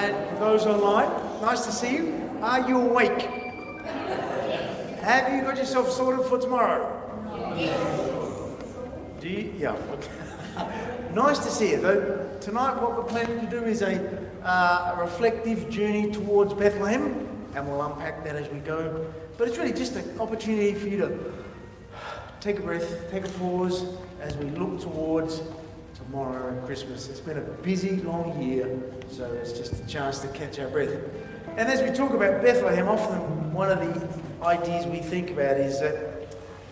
And for those online, nice to see you. Are you awake? Have you got yourself sorted for tomorrow? Do you? Yeah. Nice to see you. Though tonight, what we're planning to do is a reflective journey towards Bethlehem, and we'll unpack that as we go. But it's really just an opportunity for you to take a breath, take a pause as we look towards tomorrow and Christmas. It's been a busy, long year, so it's just a chance to catch our breath. And as we talk about Bethlehem, often one of the ideas we think about is that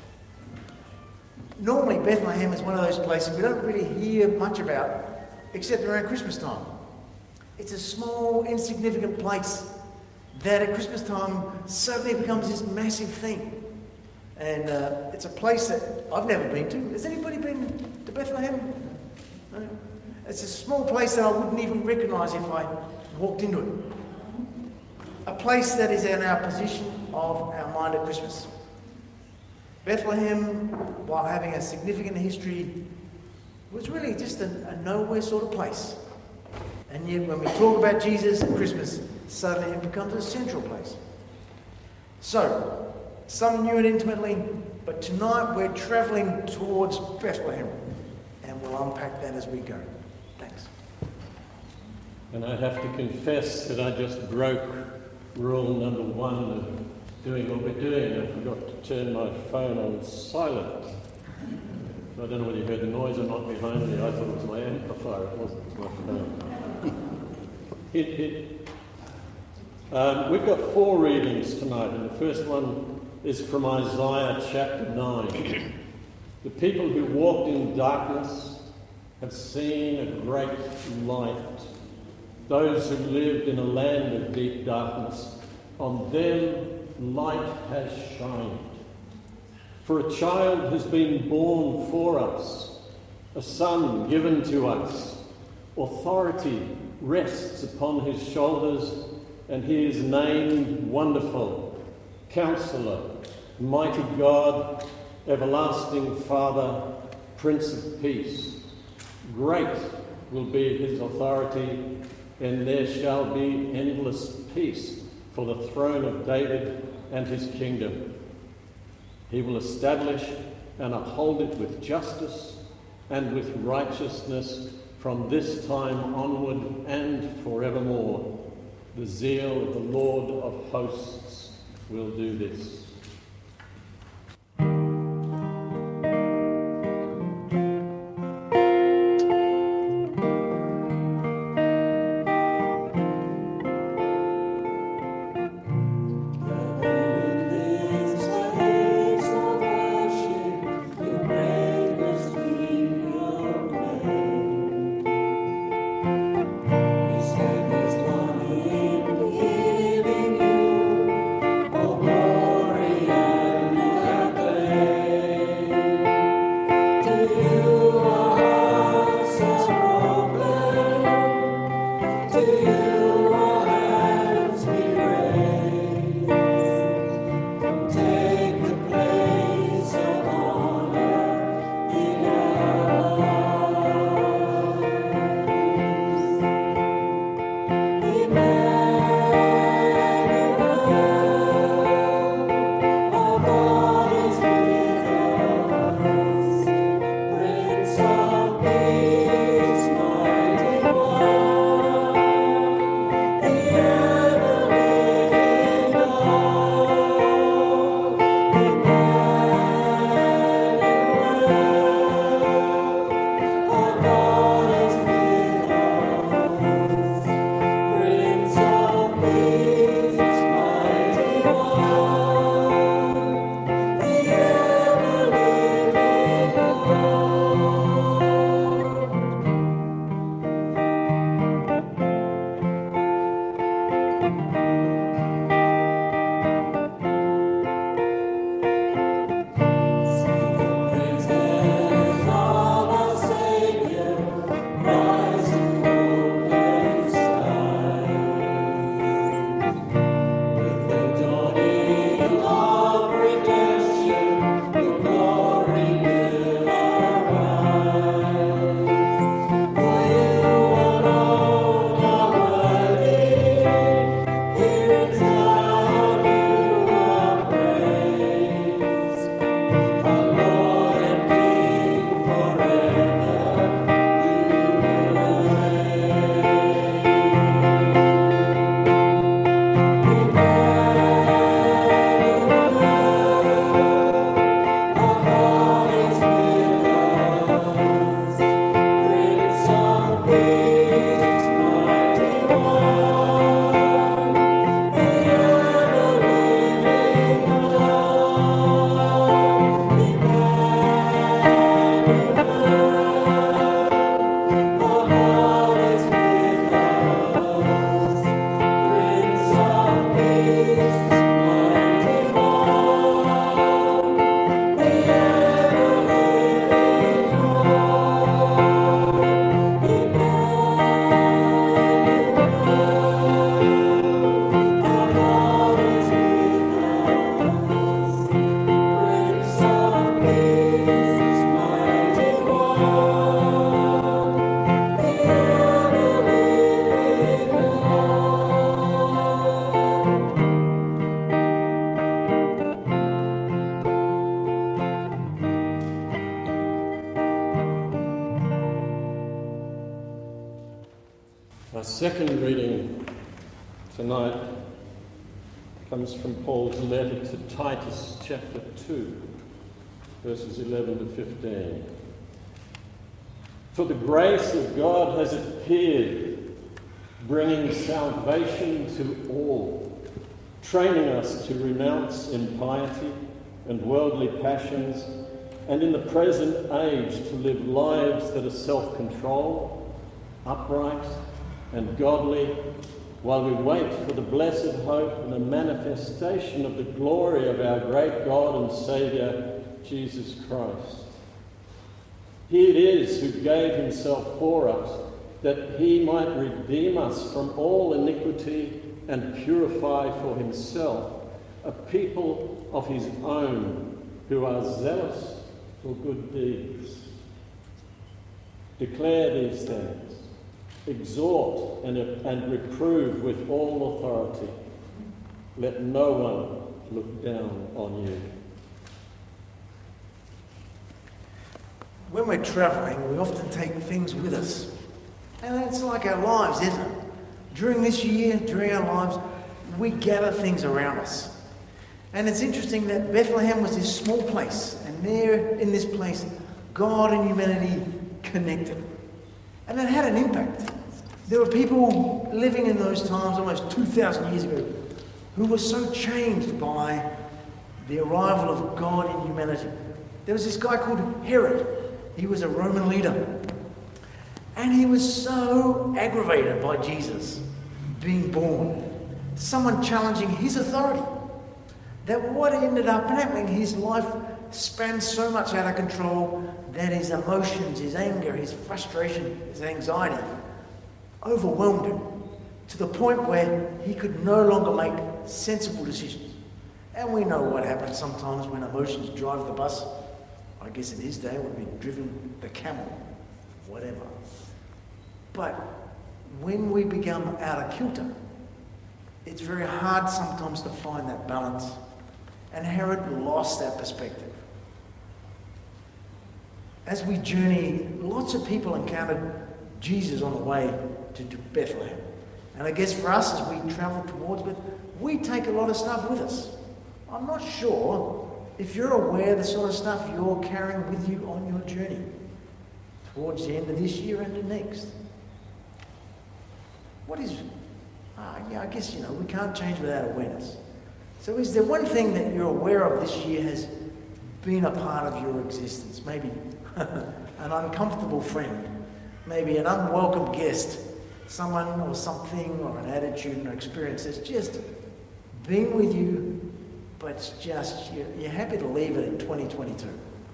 normally Bethlehem is one of those places we don't really hear much about except around Christmas time. It's a small, insignificant place that at Christmas time suddenly becomes this massive thing. And it's a place that I've never been to. Has anybody been to Bethlehem? No? It's a small place that I wouldn't even recognise if I walked into it. A place that is in our position of our mind at Christmas. Bethlehem, while having a significant history, was really just a nowhere sort of place. And yet when we talk about Jesus at Christmas, suddenly it becomes a central place. So, some knew it intimately, but tonight we're travelling towards Bethlehem, and we'll unpack that as we go. Thanks. And I have to confess that I just broke rule number 1 of doing what we're doing. I forgot to turn my phone on silent. I don't know whether you heard the noise or not behind me. I thought it was my amplifier. It wasn't. It was my phone. Hit, hit. We've got 4 readings tonight, and the first one is from Isaiah chapter 9. The people who walked in darkness have seen a great light. Those who lived in a land of deep darkness, on them light has shined. For a child has been born for us, a son given to us. Authority rests upon his shoulders, and he is named Wonderful, Counselor, Mighty God, Everlasting Father, Prince of Peace. Great will be his authority, and there shall be endless peace for the throne of David and his kingdom. He will establish and uphold it with justice and with righteousness from this time onward and forevermore. The zeal of the Lord of hosts will do this. Glory Our second reading tonight comes from Paul's letter to Titus, chapter 2, verses 11 to 15. For the grace of God has appeared, bringing salvation to all, training us to renounce impiety and worldly passions, and in the present age to live lives that are self-controlled, upright, and godly, while we wait for the blessed hope and the manifestation of the glory of our great God and Saviour, Jesus Christ. He it is who gave himself for us, that he might redeem us from all iniquity and purify for himself a people of his own who are zealous for good deeds. Declare these things. Exhort and reprove with all authority. Let no one look down on you. When we're travelling, we often take things with us. And it's like our lives, isn't it? During this year, during our lives, we gather things around us. And it's interesting that Bethlehem was this small place. And there, in this place, God and humanity connected. And it had an impact. There were people living in those times, almost 2,000 years ago, who were so changed by the arrival of God in humanity. There was this guy called Herod. He was a Roman leader. And he was so aggravated by Jesus being born, someone challenging his authority, that what ended up happening, his life spanned so much out of control that his emotions, his anger, his frustration, his anxiety overwhelmed him to the point where he could no longer make sensible decisions. And we know what happens sometimes when emotions drive the bus. I guess in his day it would be driven the camel, whatever. But when we become out of kilter, it's very hard sometimes to find that balance. And Herod lost that perspective. As we journey, lots of people encountered Jesus on the way to Bethlehem. And I guess for us, as we travel towards it, we take a lot of stuff with us. I'm not sure if you're aware of the sort of stuff you're carrying with you on your journey towards the end of this year and the next. What is... I guess, we can't change without awareness. So is there one thing that you're aware of this year has been a part of your existence? Maybe an uncomfortable friend, maybe an unwelcome guest, someone or something or an attitude or experience that's just been with you, but it's just, you're happy to leave it in 2022.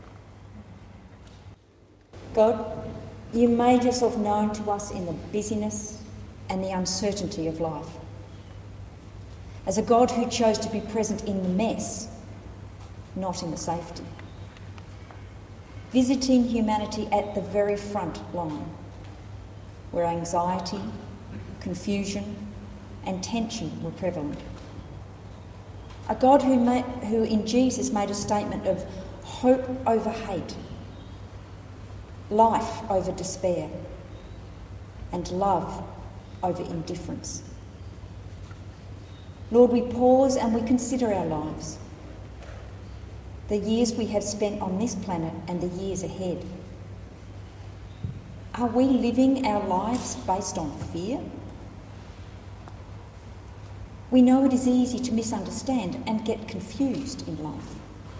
God, you made yourself known to us in the busyness and the uncertainty of life. As a God who chose to be present in the mess, not in the safety. Visiting humanity at the very front line, where anxiety, confusion and tension were prevalent. A God who in Jesus made a statement of hope over hate, life over despair, and love over indifference. Lord, we pause and we consider our lives, the years we have spent on this planet and the years ahead. Are we living our lives based on fear? We know it is easy to misunderstand and get confused in life.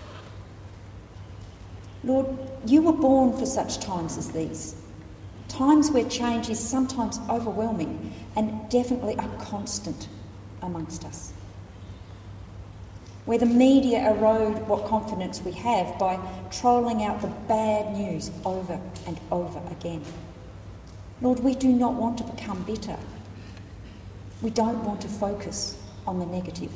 Lord, you were born for such times as these, times where change is sometimes overwhelming and definitely a constant amongst us, where the media erode what confidence we have by trolling out the bad news over and over again. Lord, we do not want to become bitter. We don't want to focus on the negative.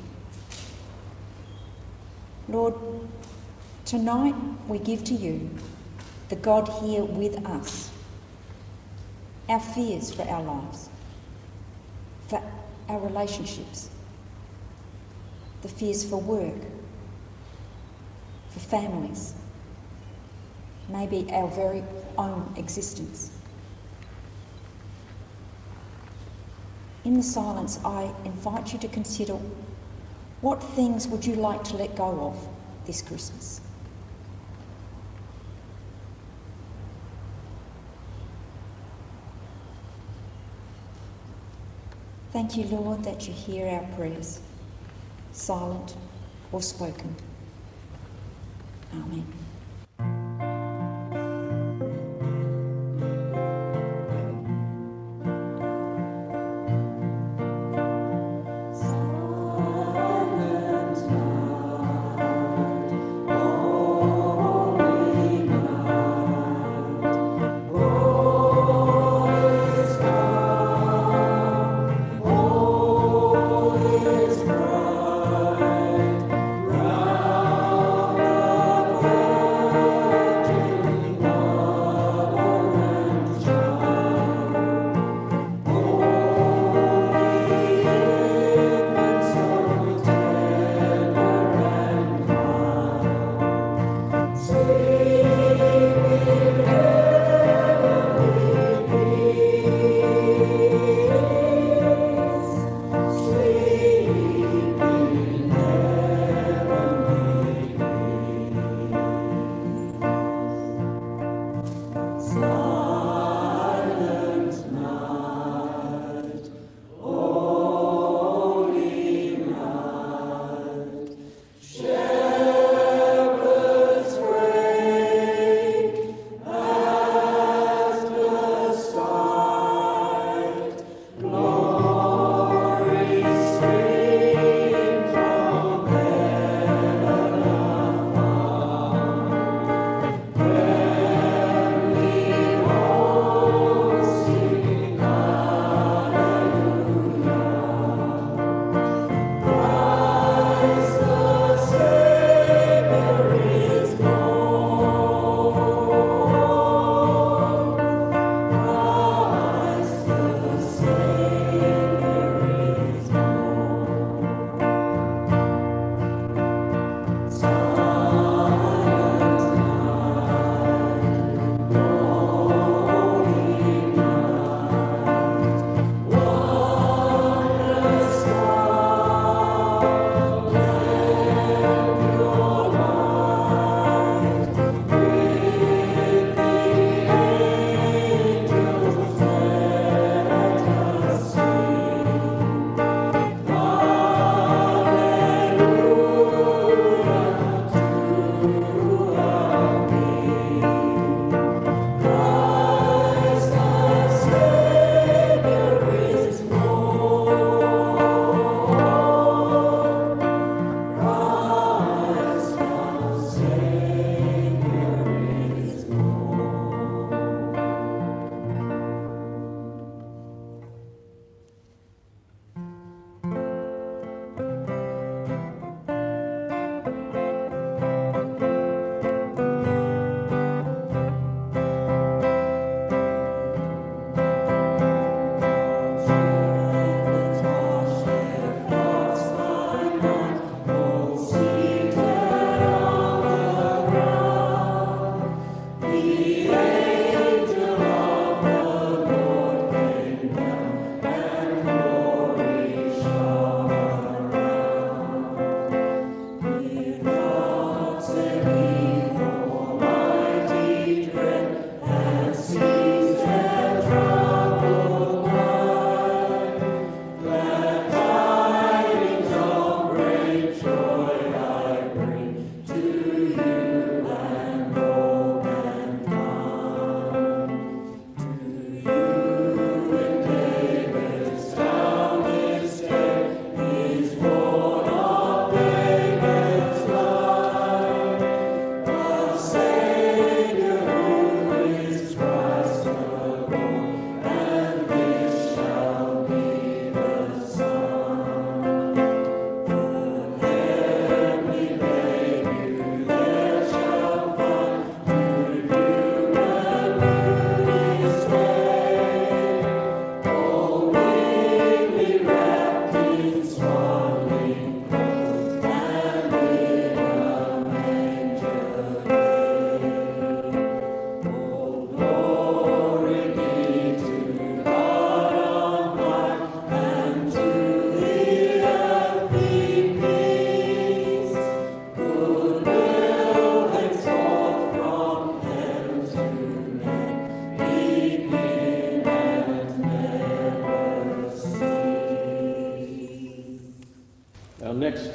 Lord, tonight we give to you, the God here with us, our fears for our lives, for our relationships, the fears for work, for families, maybe our very own existence. in the silence, I invite you to consider, what things would you like to let go of this Christmas? Thank you, Lord, that you hear our prayers, silent or spoken. Amen. Round the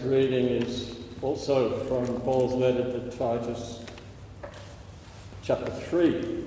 reading is also from Paul's letter to Titus, chapter 3.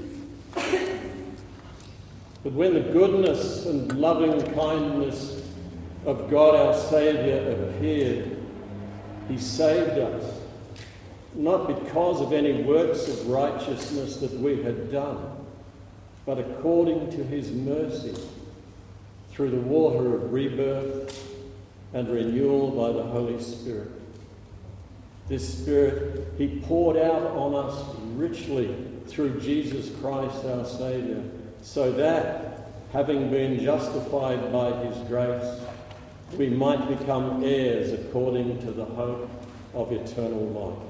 But when the goodness and loving kindness of God our Saviour appeared, he saved us, not because of any works of righteousness that we had done, but according to his mercy, through the water of rebirth and renewal by the Holy Spirit. This Spirit he poured out on us richly through Jesus Christ our Saviour, so that, having been justified by his grace, we might become heirs according to the hope of eternal life.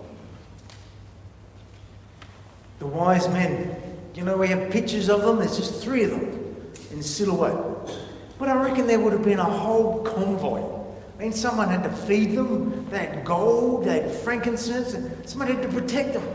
The wise men, you know, we have pictures of them. There's just 3 of them in silhouette. But I reckon there would have been a whole convoy. I mean, someone had to feed them. They had gold, they had frankincense, and someone had to protect them.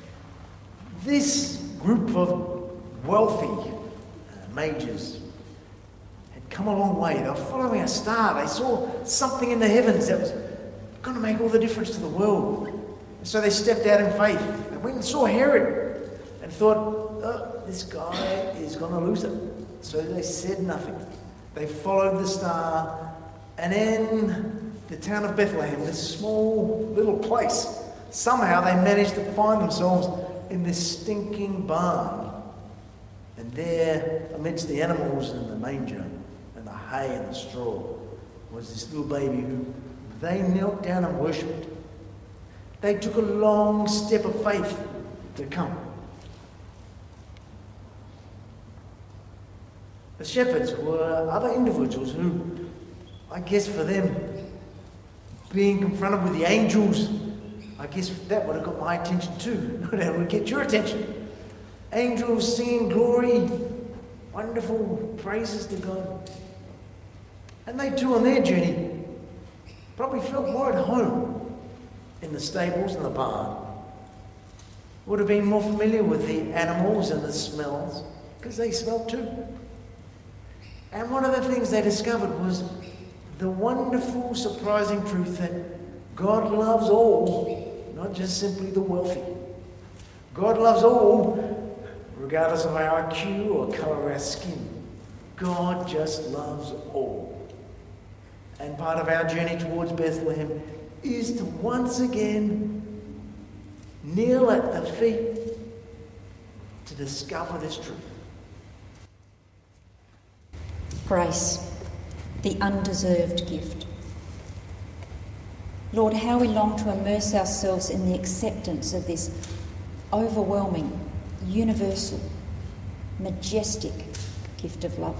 This group of wealthy mages had come a long way. They were following a star. They saw something in the heavens that was going to make all the difference to the world. And so they stepped out in faith. They went and saw Herod and thought, oh, this guy is going to lose it. So they said nothing. They followed the star, and in the town of Bethlehem, this small little place, somehow they managed to find themselves in this stinking barn. And there, amidst the animals and the manger and the hay and the straw, was this little baby who they knelt down and worshipped. They took a long step of faith to come. The shepherds were other individuals who, I guess for them, being confronted with the angels, I guess that would have got my attention too. No doubt it would get your attention. Angels singing glory, wonderful praises to God. And they too on their journey probably felt more at home in the stables and the barn. Would have been more familiar with the animals and the smells, because they smelled too. And one of the things they discovered was the wonderful, surprising truth that God loves all, not just simply the wealthy. God loves all, regardless of our IQ or colour of our skin. God just loves all. And part of our journey towards Bethlehem is to once again kneel at the feet to discover this truth. Grace, the undeserved gift. Lord, how we long to immerse ourselves in the acceptance of this overwhelming, universal, majestic gift of love.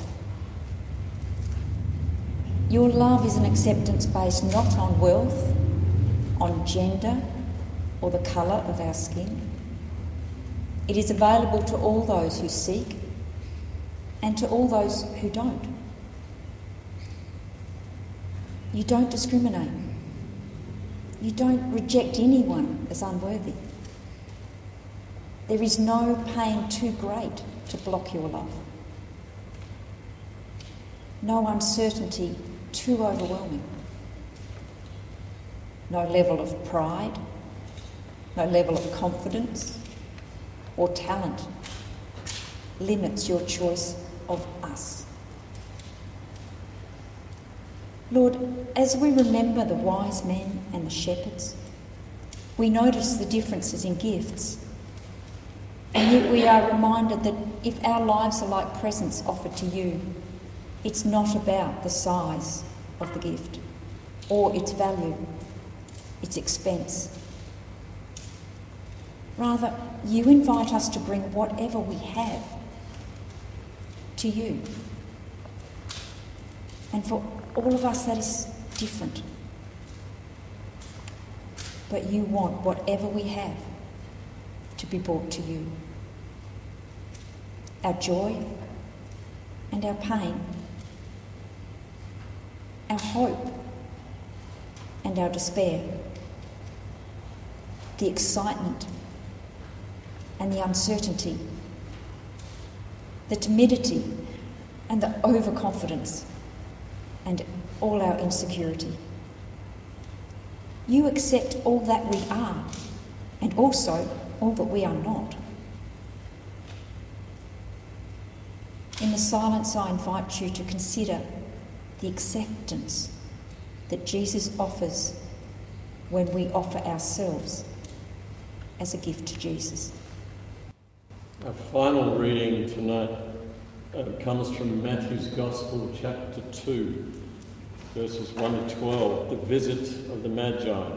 Your love is an acceptance based not on wealth, on gender, or the colour of our skin. It is available to all those who seek and to all those who don't. You don't discriminate. You don't reject anyone as unworthy. There is no pain too great to block your love. No uncertainty too overwhelming. No level of pride, no level of confidence or talent limits your choice of us. Lord, as we remember the wise men and the shepherds, we notice the differences in gifts. And yet we are reminded that if our lives are like presents offered to you, it's not about the size of the gift or its value, its expense. Rather, you invite us to bring whatever we have to you. And for all of us that is different. But you want whatever we have to be brought to you. Our joy and our pain, our hope and our despair, the excitement and the uncertainty, the timidity and the overconfidence, and all our insecurity. You accept all that we are, and also all that we are not. In the silence, I invite you to consider the acceptance that Jesus offers when we offer ourselves as a gift to Jesus. Our final reading tonight comes from Matthew's Gospel, chapter 2, verses 1 to 12, the visit of the Magi.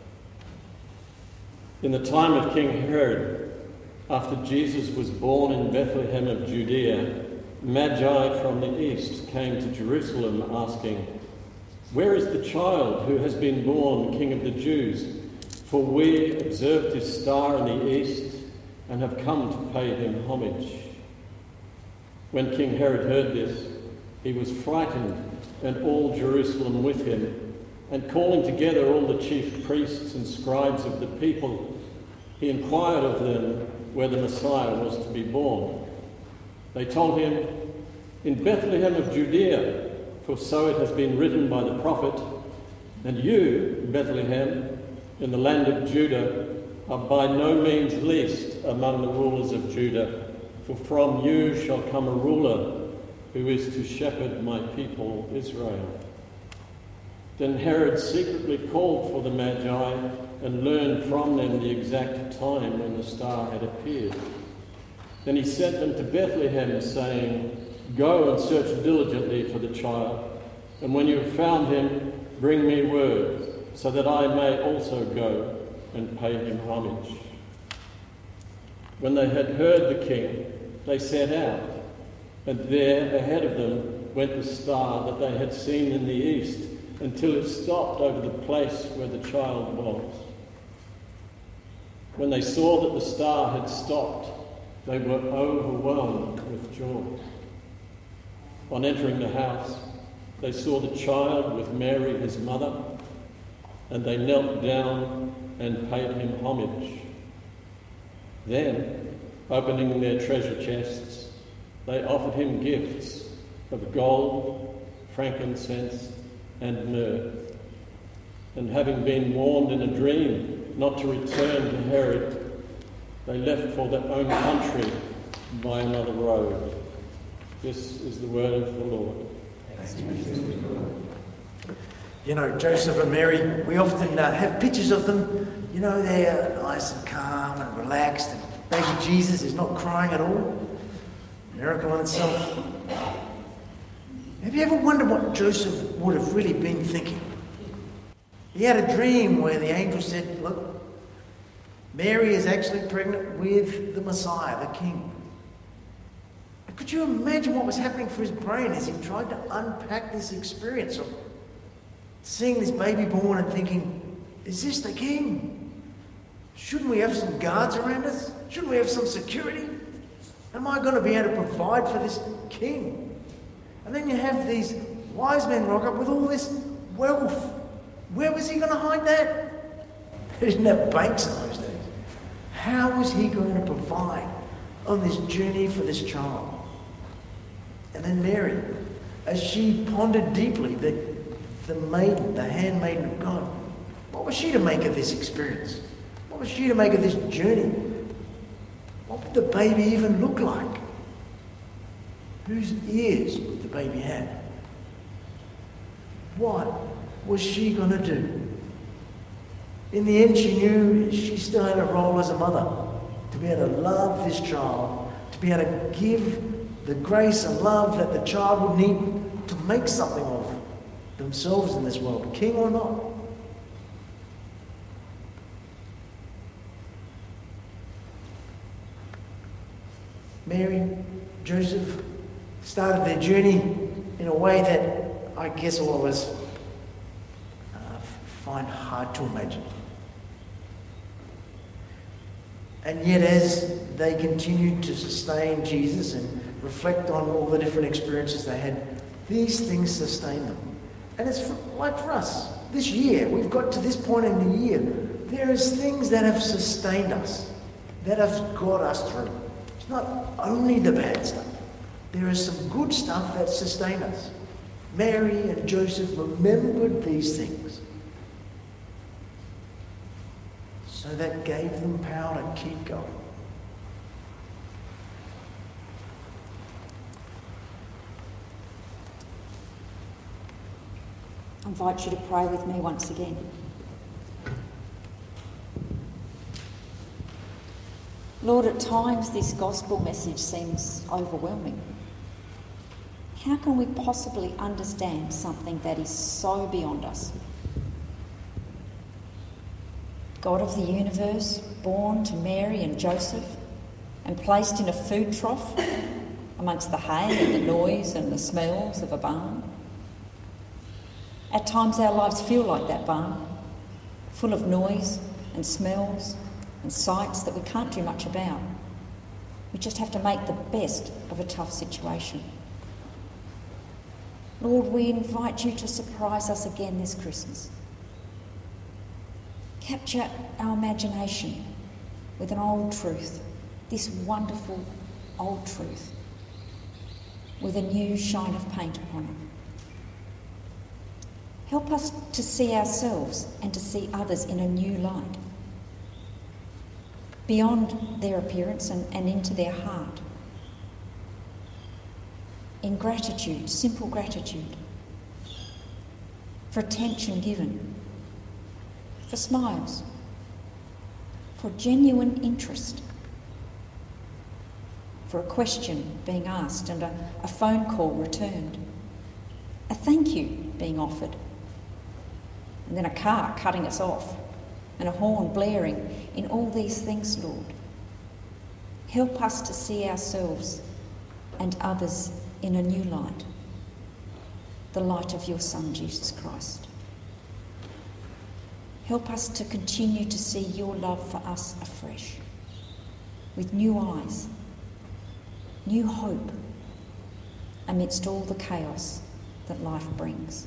In the time of King Herod, after Jesus was born in Bethlehem of Judea, Magi from the east came to Jerusalem asking, "Where is the child who has been born King of the Jews? For we observed his star in the east and have come to pay him homage." When King Herod heard this, he was frightened, and all Jerusalem with him, and calling together all the chief priests and scribes of the people, he inquired of them where the Messiah was to be born. They told him, "In Bethlehem of Judea, for so it has been written by the prophet, and you, Bethlehem, in the land of Judah, are by no means least among the rulers of Judah, for from you shall come a ruler who is to shepherd my people Israel." Then Herod secretly called for the Magi and learned from them the exact time when the star had appeared. Then he sent them to Bethlehem, saying, "Go and search diligently for the child, and when you have found him, bring me word, so that I may also go and pay him homage." When they had heard the king, they set out, and there ahead of them went the star that they had seen in the east, until it stopped over the place where the child was. When they saw that the star had stopped, they were overwhelmed with joy. On entering the house, they saw the child with Mary, his mother, and they knelt down and paid him homage. Then, opening their treasure chests, they offered him gifts of gold, frankincense, and myrrh. And having been warned in a dream not to return to Herod, they left for their own country by another road. This is the word of the Lord. You know, Joseph and Mary, we often have pictures of them. You know, they're nice and calm and relaxed, and baby Jesus is not crying at all. Miracle in itself. Have you ever wondered what Joseph would have really been thinking? He had a dream where the angel said, "Look, Mary is actually pregnant with the Messiah, the King." Could you imagine what was happening for his brain as he tried to unpack this experience of seeing this baby born and thinking, "Is this the King? Shouldn't we have some guards around us? Shouldn't we have some security? Am I going to be able to provide for this King?" And then you have these wise men rock up with all this wealth. Where was he going to hide that? They didn't have banks in those days. How was he going to provide on this journey for this child? And then Mary, as she pondered deeply, the maiden, the handmaiden of God, what was she to make of this experience? What was she to make of this journey? What would the baby even look like? Whose ears would the baby have? What was she going to do? In the end, she knew she still had a role as a mother, to be able to love this child, to be able to give the grace and love that the child would need to make something of themselves in this world, king or not. Mary, Joseph started their journey in a way that I guess all of us find hard to imagine. And yet as they continued to sustain Jesus and reflect on all the different experiences they had, these things sustain them. And it's like for us, this year, we've got to this point in the year, there is things that have sustained us, that have got us through. It's not only the bad stuff. There is some good stuff that sustained us. Mary and Joseph remembered these things. So that gave them power to keep going. I invite you to pray with me once again. Lord, at times this gospel message seems overwhelming. How can we possibly understand something that is so beyond us? God of the universe, born to Mary and Joseph and placed in a food trough amongst the hay and the noise and the smells of a barn. At times our lives feel like that barn, full of noise and smells and sights that we can't do much about. We just have to make the best of a tough situation. Lord, we invite you to surprise us again this Christmas. Capture our imagination with an old truth, this wonderful old truth, with a new shine of paint upon it. Help us to see ourselves and to see others in a new light, beyond their appearance and into their heart. In gratitude, simple gratitude, for attention given, for smiles, for genuine interest, for a question being asked and a phone call returned, a thank you being offered, and then a car cutting us off and a horn blaring. In all these things, Lord, help us to see ourselves and others in a new light, the light of your Son, Jesus Christ. Help us to continue to see your love for us afresh, with new eyes, new hope, amidst all the chaos that life brings.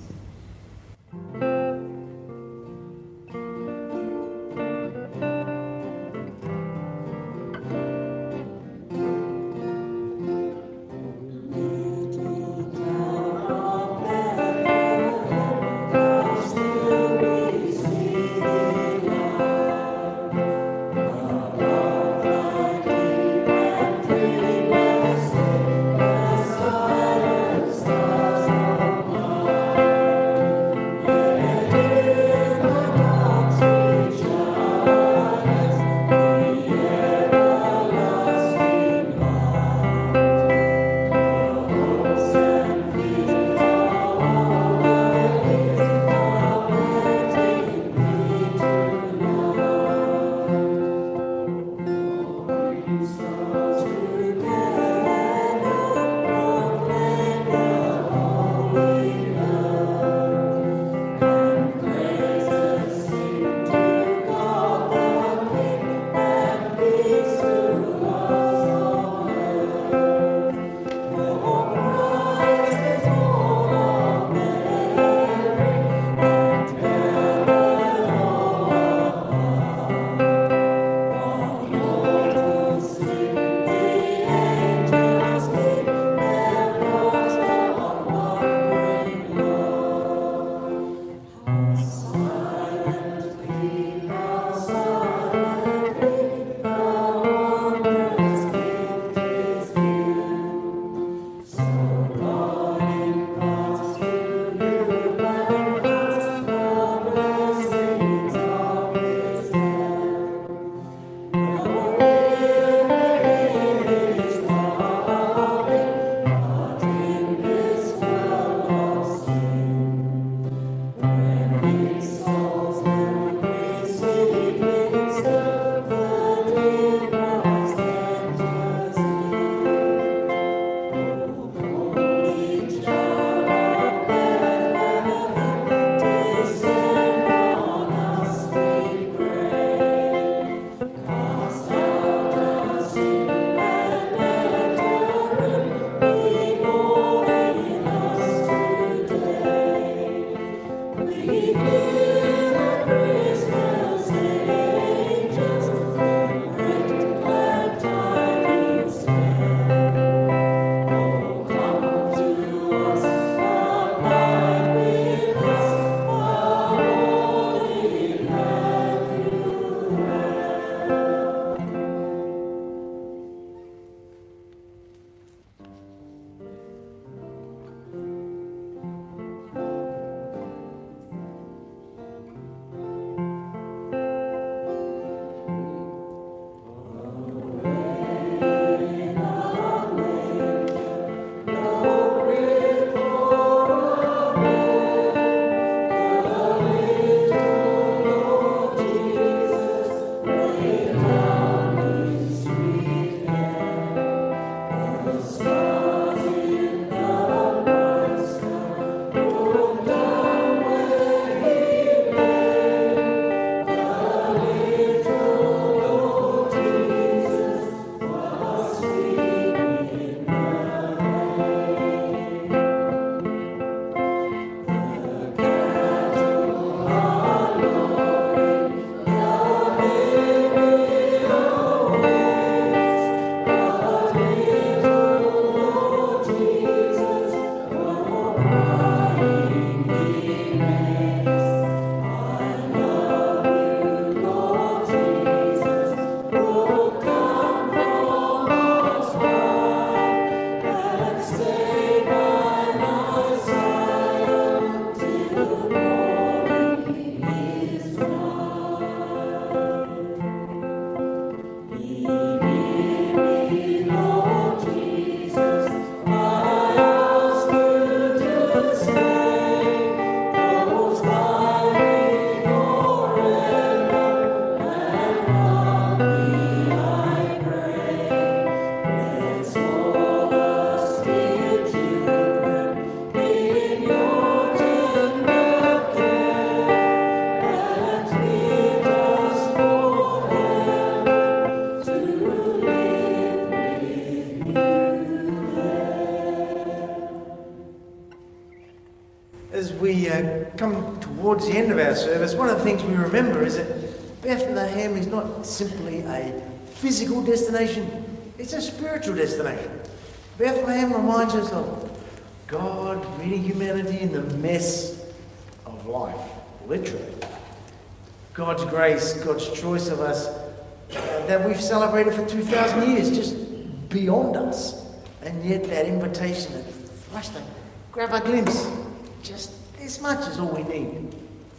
as we come towards the end of our service, one of the things we remember is that Bethlehem is not simply a physical destination, it's a spiritual destination. Bethlehem reminds us of God meeting humanity in the mess of life, literally. God's grace, God's choice of us that we've celebrated for 2,000 years, just beyond us. And yet that invitation, that flash, to grab a glimpse, just this much is all we need.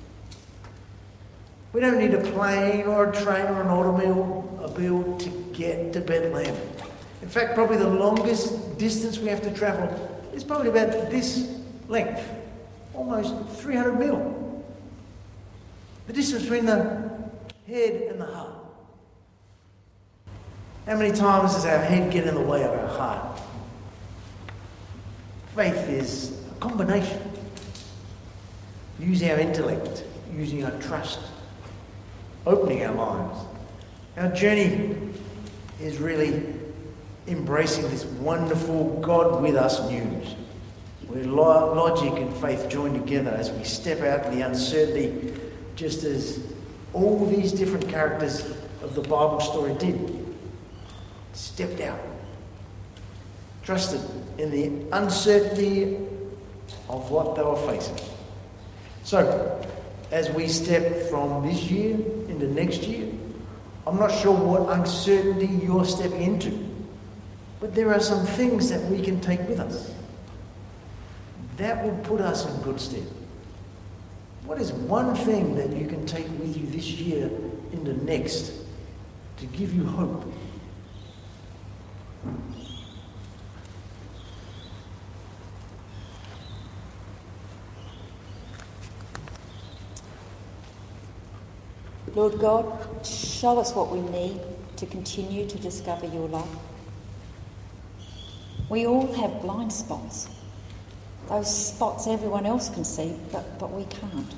We don't need a plane or a train or an automobile to get to Bethlehem. In fact, probably the longest distance we have to travel is probably about this length, almost 300 mil. The distance between the head and the heart. How many times does our head get in the way of our heart? Faith is a combination. Using our intellect, using our trust, opening our minds. Our journey is really embracing this wonderful God with us news, where logic and faith join together as we step out in the uncertainty, just as all these different characters of the Bible story did. Stepped out, trusted in the uncertainty of what they were facing. So, as we step from this year into next year, I'm not sure what uncertainty you're stepping into, but there are some things that we can take with us. That will put us in good stead. What is one thing that you can take with you this year into next to give you hope? Lord God, show us what we need to continue to discover your love. We all have blind spots. Those spots everyone else can see, but we can't.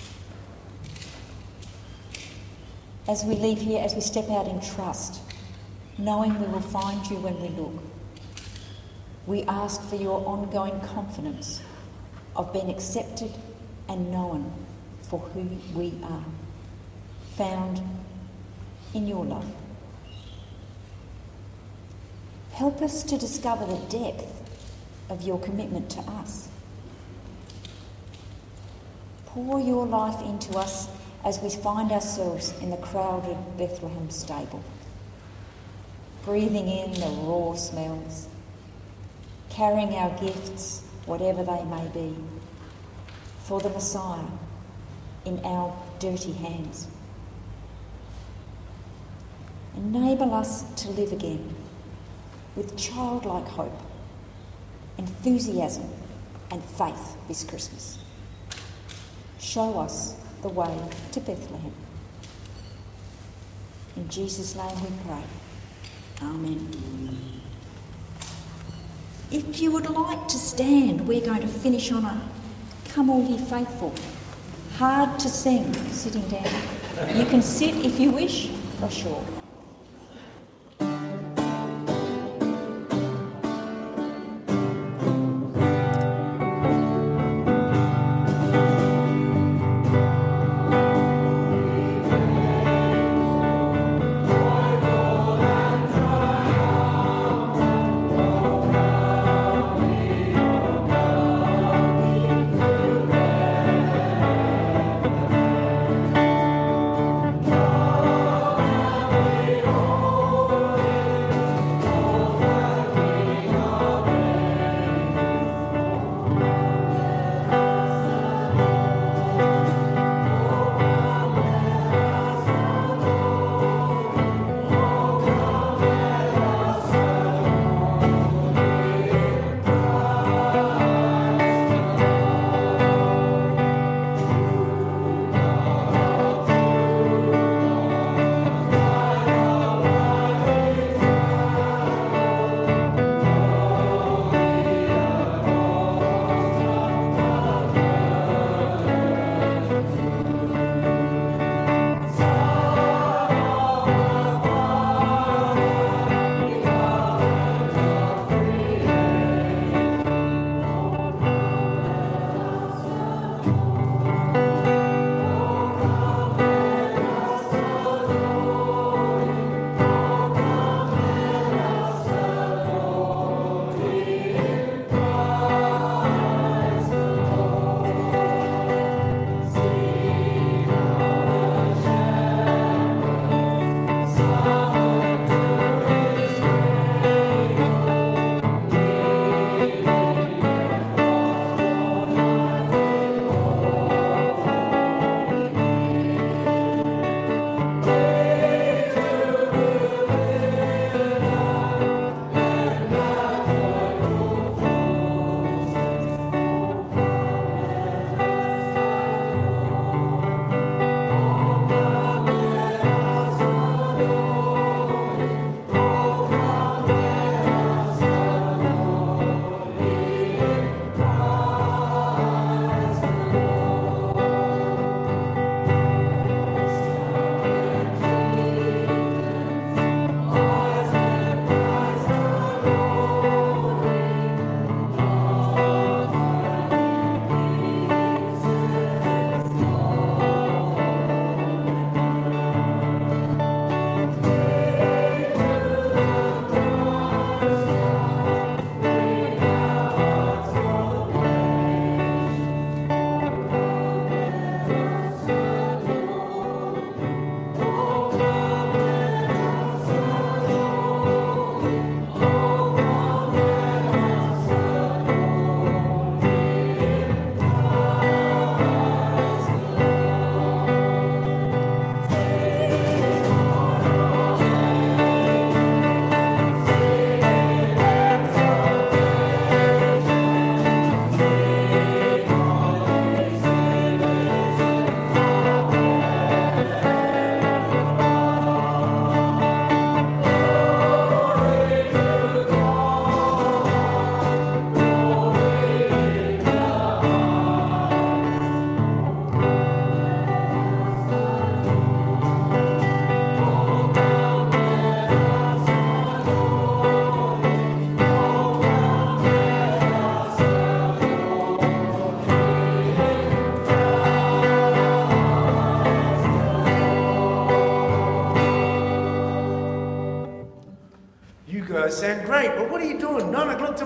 As we leave here, as we step out in trust, knowing we will find you when we look, we ask for your ongoing confidence of being accepted and known for who we are, found in your love. Help us to discover the depth of your commitment to us. Pour your life into us as we find ourselves in the crowded Bethlehem stable, breathing in the raw smells, carrying our gifts, whatever they may be, for the Messiah in our dirty hands. Enable us to live again with childlike hope, enthusiasm and faith this Christmas. Show us the way to Bethlehem. In Jesus' name we pray. Amen. If you would like to stand, we're going to finish on a Come All Ye Faithful. Hard to sing sitting down. You can sit if you wish, for sure.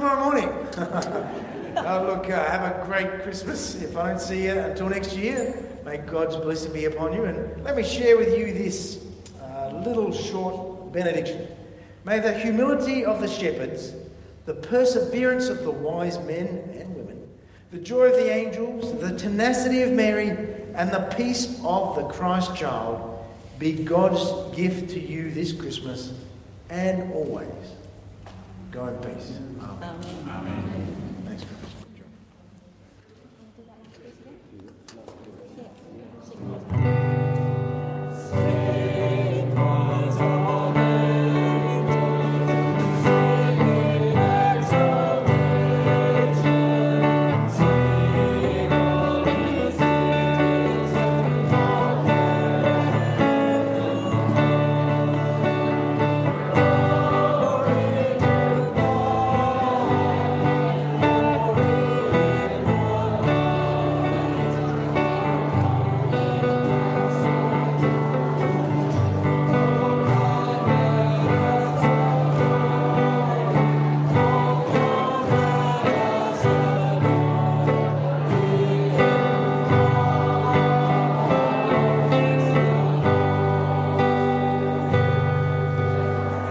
tomorrow morning. Look, have a great Christmas. If I don't see you until next year, may God's blessing be upon you. And let me share with you this little short benediction. May the humility of the shepherds, the perseverance of the wise men and women, the joy of the angels, the tenacity of Mary, and the peace of the Christ child be God's gift to you this Christmas and always. Go in peace. Amen. Amen. Thanks for